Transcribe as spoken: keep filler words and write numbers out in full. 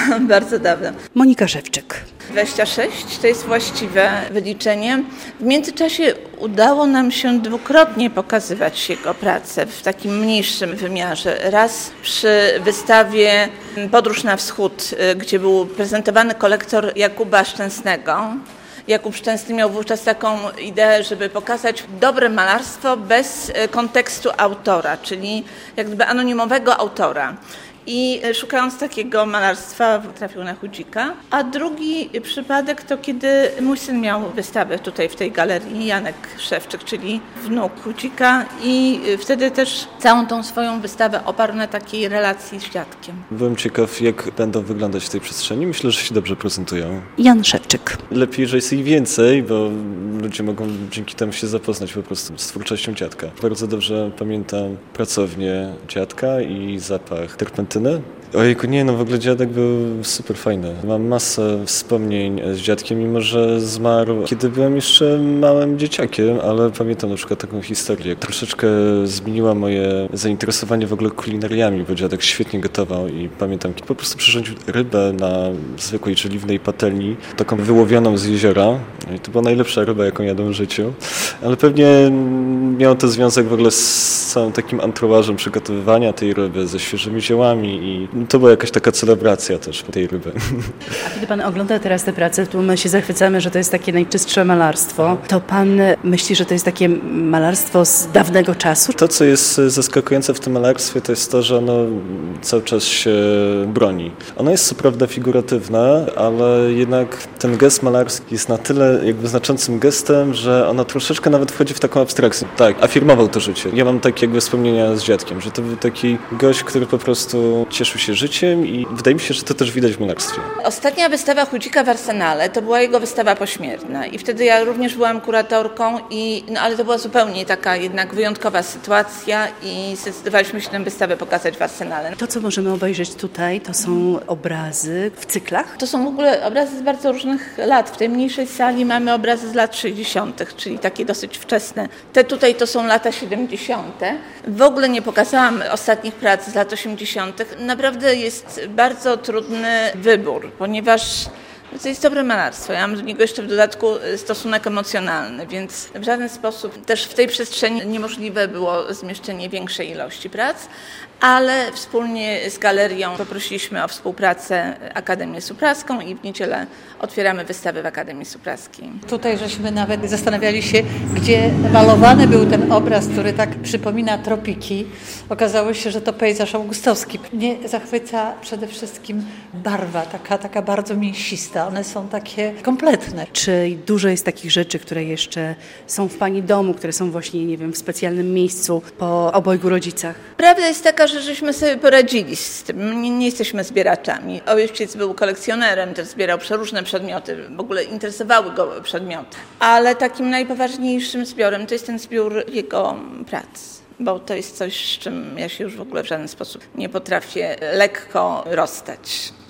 bardzo dawno. Monika Szewczyk. dwadzieścia sześć to jest właściwe wyliczenie. W międzyczasie udało nam się dwukrotnie pokazywać jego pracę w takim mniejszym wymiarze. Raz przy wystawie Podróż na wschód, gdzie był prezentowany kolektor Jakuba Szczęsnego. Jakub Szczęsny miał wówczas taką ideę, żeby pokazać dobre malarstwo bez kontekstu autora, czyli jak gdyby anonimowego autora. I szukając takiego malarstwa trafił na Chudzika. A drugi przypadek to kiedy mój syn miał wystawę tutaj w tej galerii, Janek Szewczyk, czyli wnuk Chudzika, i wtedy też całą tą swoją wystawę oparł na takiej relacji z dziadkiem. Byłem ciekaw, jak będą wyglądać w tej przestrzeni. Myślę, że się dobrze prezentują. Jan Szewczyk. Lepiej, że jest ich więcej, bo ludzie mogą dzięki temu się zapoznać po prostu z twórczością dziadka. Bardzo dobrze pamiętam pracownię dziadka i zapach terpentyny. Ojejku, nie, no w ogóle dziadek był super fajny. Mam masę wspomnień z dziadkiem, mimo że zmarł, kiedy byłem jeszcze małym dzieciakiem, ale pamiętam na przykład taką historię. Troszeczkę zmieniła moje zainteresowanie w ogóle kulinariami, bo dziadek świetnie gotował i pamiętam, po prostu przyrządził rybę na zwykłej żeliwnej patelni, taką wyłowioną z jeziora. I to była najlepsza ryba, jaką jadłem w życiu. Ale pewnie miał to związek w ogóle z całym takim anturażem przygotowywania tej ryby, ze świeżymi ziołami i to była jakaś taka celebracja też tej ryby. A kiedy pan ogląda teraz te prace, tu my się zachwycamy, że to jest takie najczystsze malarstwo, to pan myśli, że to jest takie malarstwo z dawnego czasu? To, co jest zaskakujące w tym malarstwie, to jest to, że ono cały czas się broni. Ono jest co prawda figuratywne, ale jednak ten gest malarski jest na tyle jakby znaczącym gestem, że ono troszeczkę nawet wchodzi w taką abstrakcję. Tak, afirmował to życie. Ja mam takie jakby wspomnienia z dziadkiem, że to był taki gość, który po prostu cieszył się życiem i wydaje mi się, że to też widać w malarstwie. Ostatnia wystawa Chudzika w Arsenale to była jego wystawa pośmiertna i wtedy ja również byłam kuratorką, i, no ale to była zupełnie taka jednak wyjątkowa sytuacja i zdecydowaliśmy się tę wystawę pokazać w Arsenale. To, co możemy obejrzeć tutaj, to są obrazy w cyklach? To są w ogóle obrazy z bardzo różnych lat. W tej mniejszej sali mamy obrazy z lat sześćdziesiątych, czyli takie dosyć wczesne. Te tutaj to są lata siedemdziesiąte. W ogóle nie pokazałam ostatnich prac z lat osiemdziesiątych. Naprawdę jest bardzo trudny wybór, ponieważ to jest dobre malarstwo. Ja mam do niego jeszcze w dodatku stosunek emocjonalny, więc w żaden sposób też w tej przestrzeni niemożliwe było zmieszczenie większej ilości prac, ale wspólnie z galerią poprosiliśmy o współpracę Akademię Supraską i w niedzielę otwieramy wystawę w Akademii Supraskiej. Tutaj żeśmy nawet zastanawiali się, gdzie malowany był ten obraz, który tak przypomina tropiki. Okazało się, że to pejzaż augustowski. Mnie zachwyca przede wszystkim barwa, taka, taka bardzo mięsista. One są takie kompletne. Czy dużo jest takich rzeczy, które jeszcze są w pani domu, które są właśnie, nie wiem, w specjalnym miejscu po obojgu rodzicach? Prawda jest taka, że żeśmy sobie poradzili z tym. Nie, nie jesteśmy zbieraczami. Ojciec był kolekcjonerem, też zbierał przeróżne przedmioty. W ogóle interesowały go przedmioty. Ale takim najpoważniejszym zbiorem to jest ten zbiór jego prac. Bo to jest coś, z czym ja się już w ogóle w żaden sposób nie potrafię lekko rozstać.